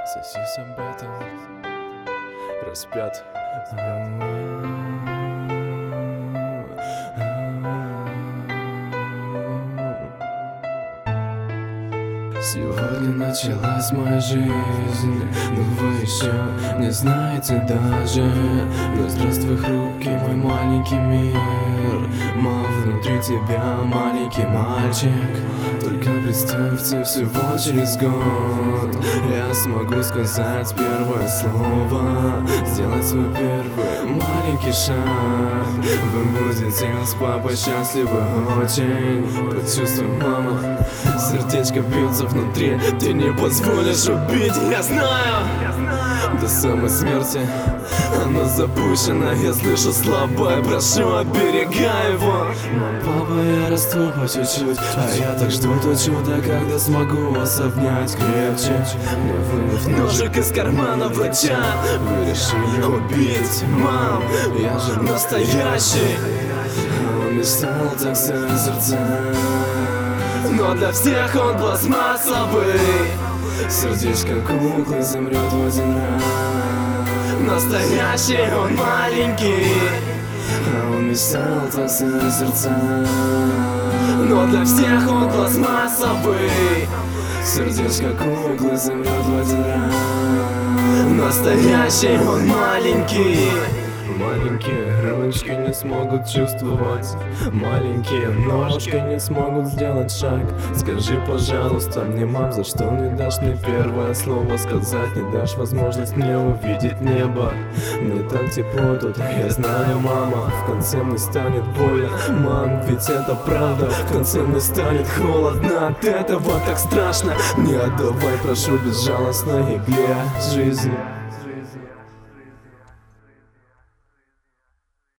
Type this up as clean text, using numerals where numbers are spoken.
Сосис об этом распят. Сегодня началась моя жизнь, но вы еще не знаете даже. Но здравствуй, хрупкий мой маленький мир. Мам, внутри тебя маленький мальчик. Только представьте, всего через год я смогу сказать первое слово, сделать свой первый маленький шаг. Вы будете с папой счастливы очень. Почувствуй, мама, сердечко бьется внутри. Ты не позволишь убить, я знаю. До самой смерти она запущена. Я слышу слабое, прошу, оберегай его. Мам, папа, я расту по чуть-чуть, а я так жду то чудо, когда смогу вас обнять крепче. Мне вынув ножик из кармана врача, вы решили убить, мам, я же настоящий. Он мечтал так сердца, но для всех он пластмассовый. Сердечко куклы замрет в один раз. Настоящий он маленький, а он мечтал так сердца, но для всех он пластмассовый. Сердечко куклы замрет в один раз. Настоящий он маленький. Маленькие ручки не смогут чувствовать, маленькие ножки не смогут сделать шаг. Скажи, пожалуйста, мне, мам, за что не дашь мне первое слово сказать? Не дашь возможность мне увидеть небо. Мне так тепло тут, я знаю, мама. В конце мне станет больно, мам, ведь это правда. В конце мне станет холодно от этого, так страшно. Не отдавай, прошу, безжалостной игле жизни.